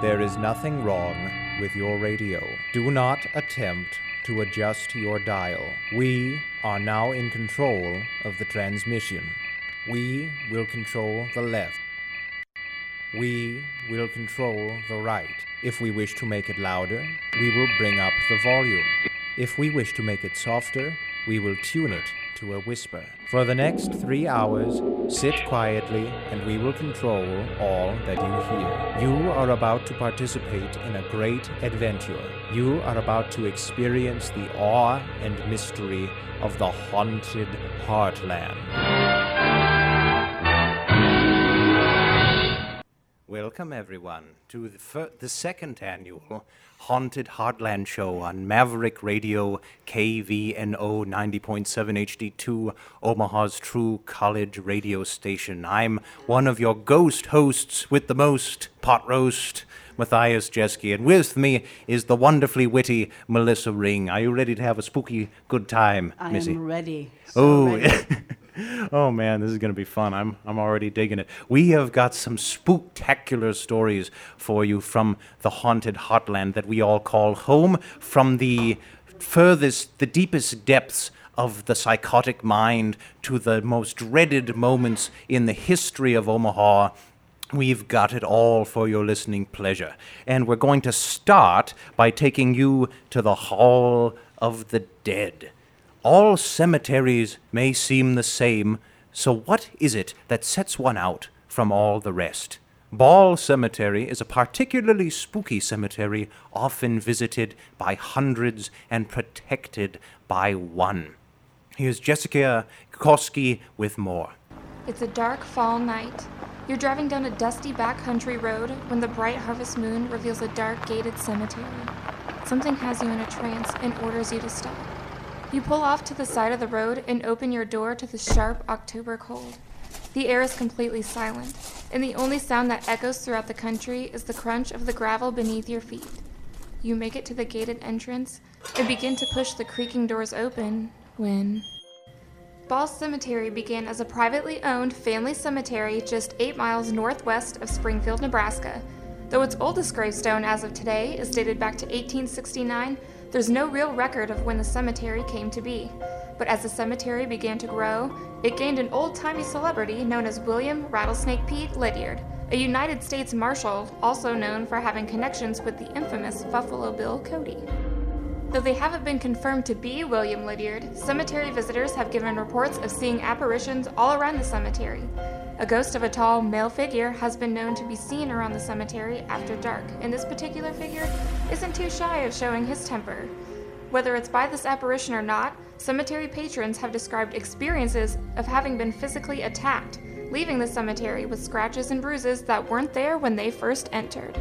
There is nothing wrong with your radio. Do not attempt to adjust your dial. We are now in control of the transmission. We will control the left. We will control the right. If we wish to make it louder, we will bring up the volume. If we wish to make it softer, we will tune it to a whisper. For the next 3 hours, sit quietly and we will control all that you hear. You are about to participate in a great adventure. You are about to experience the awe and mystery of the haunted Heartland. Welcome, everyone, to the second annual Haunted Heartland Show on Maverick Radio, KVNO 90.7 HD2, Omaha's true college radio station. I'm one of your ghost hosts with the most, pot roast, Matthias Jeske, and with me is the wonderfully witty Melissa Ring. Are you ready to have a spooky good time, Missy? I am ready. Ready. Oh man, this is going to be fun. I'm already digging it. We have got some spooktacular stories for you from the haunted Heartland that we all call home, from the deepest depths of the psychotic mind to the most dreaded moments in the history of Omaha. We've got it all for your listening pleasure. And we're going to start by taking you to the Hall of the Dead. All cemeteries may seem the same, so what is it that sets one out from all the rest? Ball Cemetery is a particularly spooky cemetery, often visited by hundreds and protected by one. Here's Jessica Koski with more. It's a dark fall night. You're driving down a dusty backcountry road when the bright harvest moon reveals a dark gated cemetery. Something has you in a trance and orders you to stop. You pull off to the side of the road and open your door to the sharp October cold. The air is completely silent, and the only sound that echoes throughout the country is the crunch of the gravel beneath your feet. You make it to the gated entrance and begin to push the creaking doors open when... Ball Cemetery began as a privately owned family cemetery just 8 miles northwest of Springfield, Nebraska. Though its oldest gravestone as of today is dated back to 1869, there's no real record of when the cemetery came to be. But as the cemetery began to grow, it gained an old-timey celebrity known as William Rattlesnake Pete Lydiard, a United States Marshal also known for having connections with the infamous Buffalo Bill Cody. Though they haven't been confirmed to be William Lydiard, cemetery visitors have given reports of seeing apparitions all around the cemetery. A ghost of a tall male figure has been known to be seen around the cemetery after dark, and this particular figure isn't too shy of showing his temper. Whether it's by this apparition or not, cemetery patrons have described experiences of having been physically attacked, leaving the cemetery with scratches and bruises that weren't there when they first entered.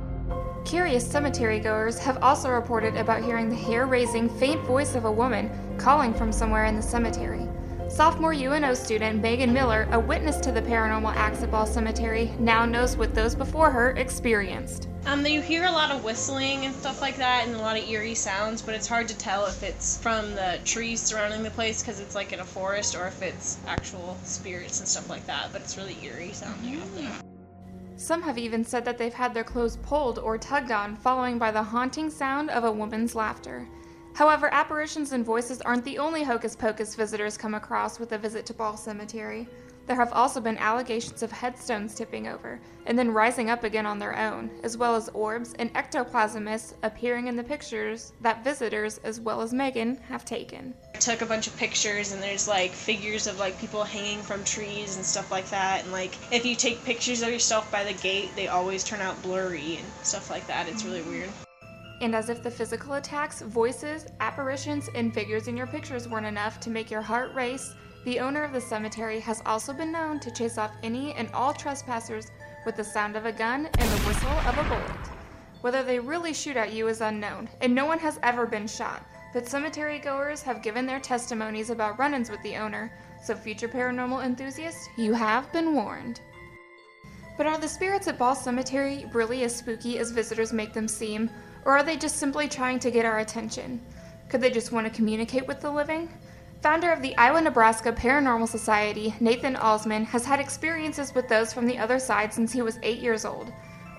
Curious cemetery goers have also reported about hearing the hair-raising, faint voice of a woman calling from somewhere in the cemetery. Sophomore UNO student Megan Miller, a witness to the paranormal acts at Ball Cemetery, now knows what those before her experienced. You hear a lot of whistling and stuff like that and a lot of eerie sounds, but it's hard to tell if it's from the trees surrounding the place because it's like in a forest or if it's actual spirits and stuff like that, but it's really eerie sounding out there. Some have even said that they've had their clothes pulled or tugged on, following by the haunting sound of a woman's laughter. However, apparitions and voices aren't the only hocus-pocus visitors come across with a visit to Ball Cemetery. There have also been allegations of headstones tipping over, and then rising up again on their own, as well as orbs and ectoplasmists appearing in the pictures that visitors, as well as Megan, have taken. I took a bunch of pictures, and there's like figures of like people hanging from trees and stuff like that, and like if you take pictures of yourself by the gate, they always turn out blurry and stuff like that. It's really weird. And as if the physical attacks, voices, apparitions, and figures in your pictures weren't enough to make your heart race, the owner of the cemetery has also been known to chase off any and all trespassers with the sound of a gun and the whistle of a bullet. Whether they really shoot at you is unknown, and no one has ever been shot, but cemetery goers have given their testimonies about run-ins with the owner, so future paranormal enthusiasts, you have been warned. But are the spirits at Ball Cemetery really as spooky as visitors make them seem? Or are they just simply trying to get our attention? Could they just want to communicate with the living? Founder of the Iowa-Nebraska Paranormal Society, Nathan Alsman, has had experiences with those from the other side since he was 8 years old.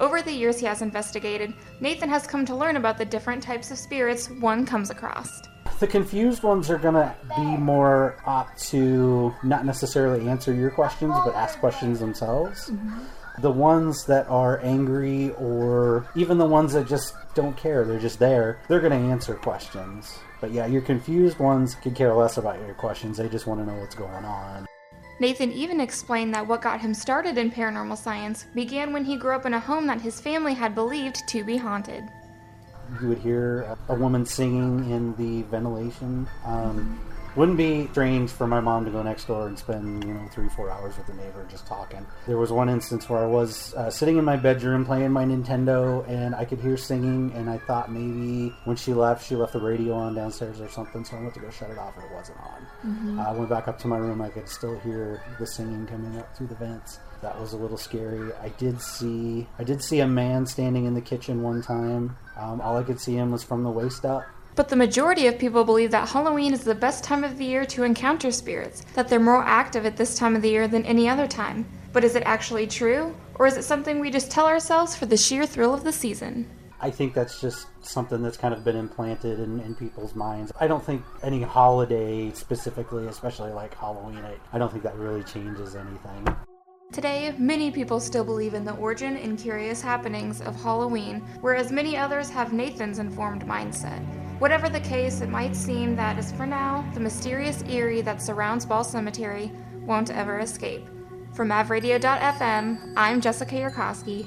Over the years he has investigated, Nathan has come to learn about the different types of spirits one comes across. The confused ones are going to be more apt to not necessarily answer your questions, but ask questions themselves. Mm-hmm. The ones that are angry, or even the ones that just don't care, they're just there, they're going to answer questions. But yeah, your confused ones could care less about your questions. They just want to know what's going on. Nathan even explained that what got him started in paranormal science began when he grew up in a home that his family had believed to be haunted. You would hear a woman singing in the ventilation. Wouldn't be strange for my mom to go next door and spend, 3-4 hours with the neighbor just talking. There was one instance where I was sitting in my bedroom playing my Nintendo, and I could hear singing, and I thought maybe when she left the radio on downstairs or something, so I went to go shut it off, and it wasn't on. Mm-hmm. I went back up to my room. I could still hear the singing coming up through the vents. That was a little scary. I did see a man standing in the kitchen one time. All I could see him was from the waist up. But the majority of people believe that Halloween is the best time of the year to encounter spirits, that they're more active at this time of the year than any other time. But is it actually true? Or is it something we just tell ourselves for the sheer thrill of the season? I think that's just something that's kind of been implanted in people's minds. I don't think any holiday specifically, especially like Halloween, I don't think that really changes anything. Today, many people still believe in the origin and curious happenings of Halloween, whereas many others have Nathan's informed mindset. Whatever the case, it might seem that, as for now, the mysterious eerie that surrounds Ball Cemetery won't ever escape. For MavRadio.fm, I'm Jessica Yarkowski.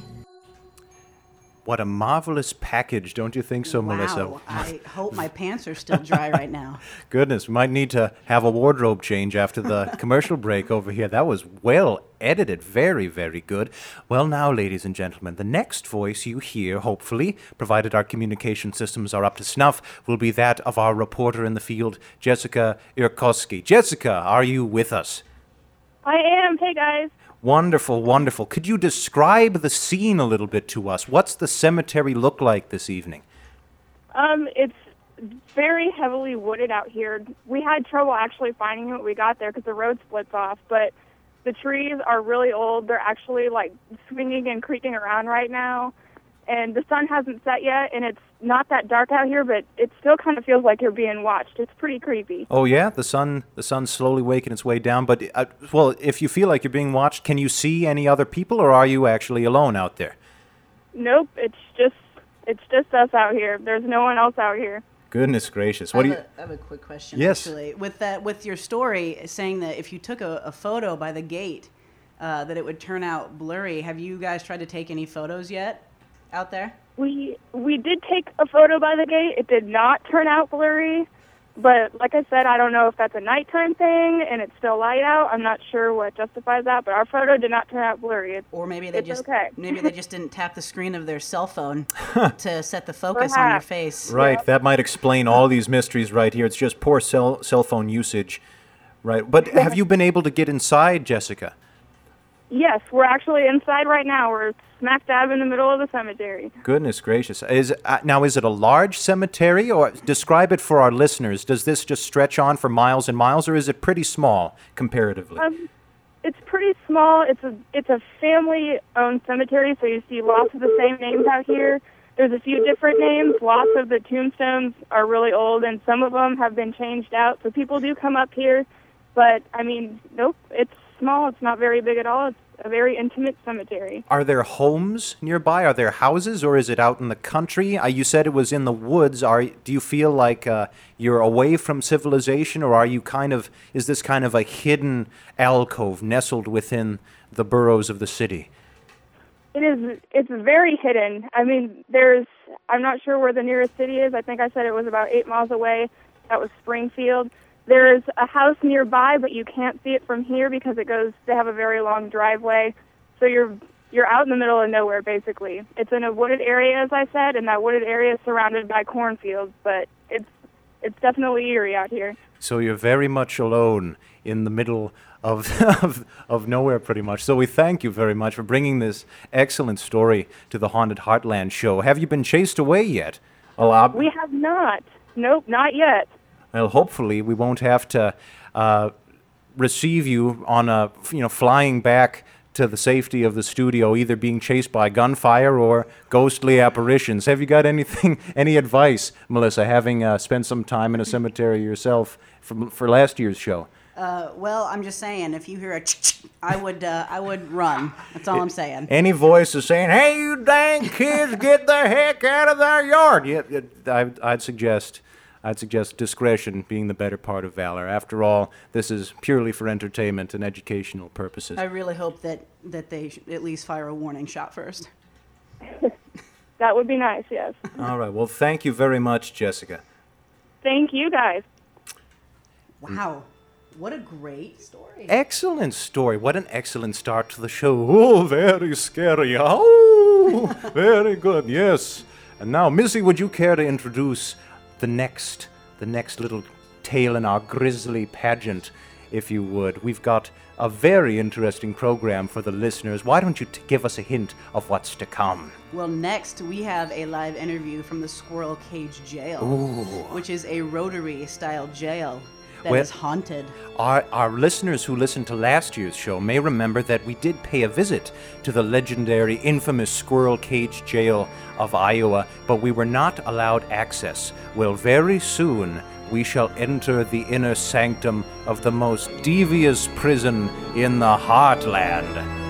What a marvelous package, don't you think so, wow. Melissa? I hope my pants are still dry right now. Goodness, we might need to have a wardrobe change after the commercial break over here. That was well edited. Very, very good. Well, now, ladies and gentlemen, the next voice you hear, hopefully, provided our communication systems are up to snuff, will be that of our reporter in the field, Jessica Yarkowski. Jessica, are you with us? I am. Hey, guys. Wonderful, wonderful. Could you describe the scene a little bit to us? What's the cemetery look like this evening? It's very heavily wooded out here. We had trouble actually finding it when we got there because the road splits off, but the trees are really old. They're actually like swinging and creaking around right now, and the sun hasn't set yet, and it's not that dark out here, but it still kind of feels like you're being watched. It's pretty creepy. Oh yeah, the sun's slowly waking its way down. But well, if you feel like you're being watched, can you see any other people, or are you actually alone out there? Nope, it's just us out here. There's no one else out here. Goodness gracious! I have a quick question. Yes. Actually, with your story saying that if you took a photo by the gate, that it would turn out blurry. Have you guys tried to take any photos yet out there? We did take a photo by the gate. It did not turn out blurry, but like I said, I don't know if that's a nighttime thing and it's still light out. I'm not sure what justifies that, but our photo did not turn out blurry. Or maybe they just didn't tap the screen of their cell phone to set the focus on your face. Right, that might explain all these mysteries right here. It's just poor cell phone usage, right? But have you been able to get inside, Jessica? Yes, we're actually inside right now. We're smack dab in the middle of the cemetery. Goodness gracious. Is it a large cemetery? Or describe it for our listeners. Does this just stretch on for miles and miles, or is it pretty small comparatively? It's pretty small. It's a family-owned cemetery, so you see lots of the same names out here. There's a few different names. Lots of the tombstones are really old, and some of them have been changed out, so people do come up here. But, nope, it's small. It's not very big at all. It's a very intimate cemetery. Are there homes nearby? Are there houses, or is it out in the country? You said it was in the woods. Do you feel like you're away from civilization, or is this kind of a hidden alcove nestled within the boroughs of the city? It's very hidden. I'm not sure where the nearest city is. I think I said it was about 8 miles away. That was Springfield. There's a house nearby, but you can't see it from here because they have a very long driveway. So you're out in the middle of nowhere, basically. It's in a wooded area, as I said, and that wooded area is surrounded by cornfields, but it's definitely eerie out here. So you're very much alone in the middle of nowhere, pretty much. So we thank you very much for bringing this excellent story to the Haunted Heartland show. Have you been chased away yet? We have not. Nope, not yet. Well, hopefully we won't have to receive you on flying back to the safety of the studio, either being chased by gunfire or ghostly apparitions. Have you got any advice, Melissa, having spent some time in a cemetery yourself for last year's show? Well, I'm just saying, if you hear a I would run. That's all I'm saying. Any voice is saying, "Hey, you dang kids, get the heck out of their yard!" I'd suggest discretion being the better part of valor. After all, this is purely for entertainment and educational purposes. I really hope that they at least fire a warning shot first. That would be nice, yes. All right. Well, thank you very much, Jessica. Thank you, guys. Wow. What a great story. Excellent story. What an excellent start to the show. Oh, very scary. Oh, very good. Yes. And now, Missy, would you care to introduce the next little tale in our grisly pageant, if you would? We've got a very interesting program for the listeners. Why don't you give us a hint of what's to come? Well, next we have a live interview from the Squirrel Cage Jail, which is a Rotary-style jail that is haunted. Our listeners who listened to last year's show may remember that we did pay a visit to the legendary, infamous Squirrel Cage Jail of Iowa, but we were not allowed access. Well, very soon we shall enter the inner sanctum of the most devious prison in the heartland.